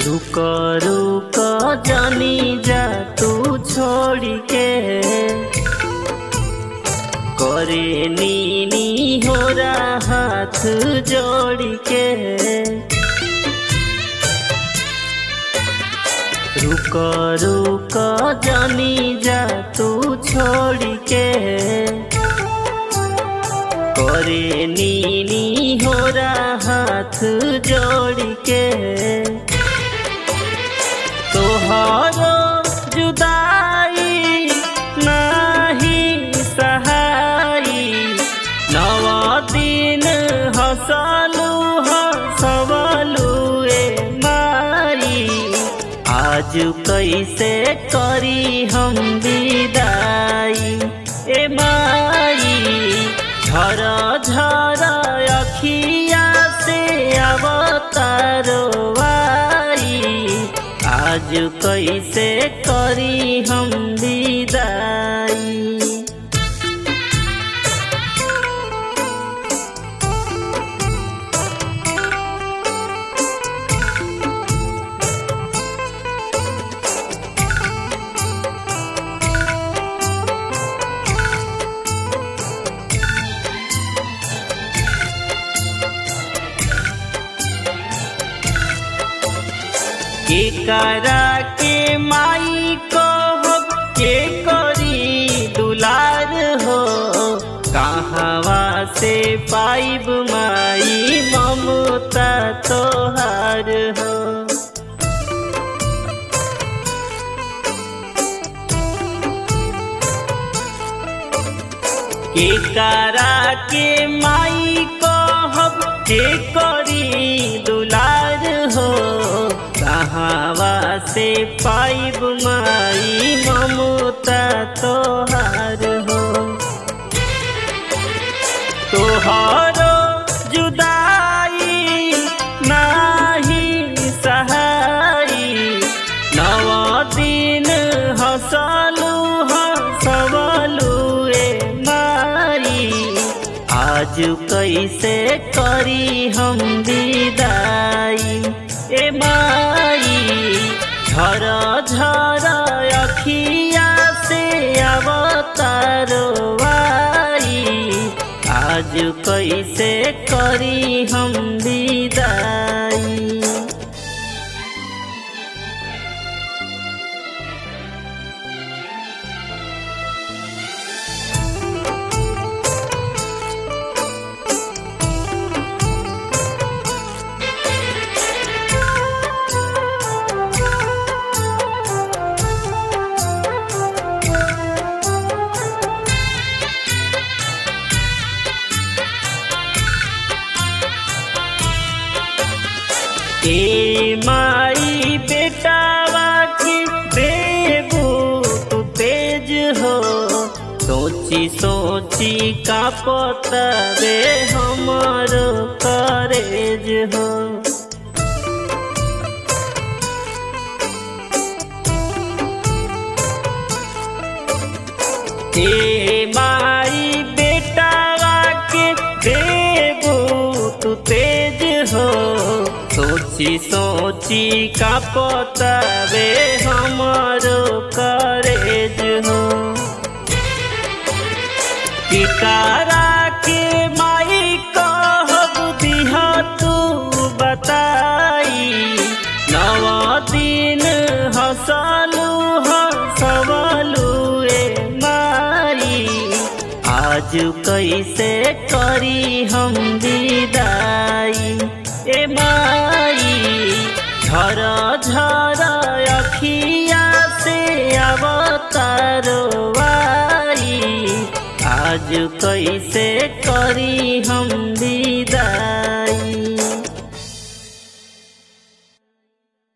रुक रुक जानी जा तू छोड़ के करे नीनी हो रहा हाथ जोड़ के। रुक रुक जानी जा तू छोड़ के करे नीनी हो रहा हाथ जोड़ के। तोहरो जुदाई नाही सहाई, नवा दिन हंसलू हंसवलू ए माई। आज कैसे करी हम विदाई ए माई, झर झर अखिया से अवतारो आज कैसे करी हम विदाई। के करा के माई को के करी दुलार हो, कहवा से पाइब माई ममता तोहार हो। के करा के माई को के करी दुलार हो, कहवा से पाइब माई ममता तोहार हो। तोहारो जुदाई नाही सहाई, नवा दिन हंसलू हंसवलू ए माई। आज कैसे करी हम विदाई ए माई, झर झर अखिया से अवतारो आई। आज कैसे करी हम विदाई। ए माई बेटावा की देबू तू तेज हो, सोची सोची का पता रे हमर करेज हो। ए माई बेटावा के देबू तू तेज हो, सोची सोची का पता रे हमारो करेज हो। पिकारा के माई कहब दिहा तू बताई, नवा दिन हंसलू हंसवलू ए माई। आज कैसे करी हम विदाई ए माई, झर झर अखिया से अवतारो आई। आज कैसे करी हम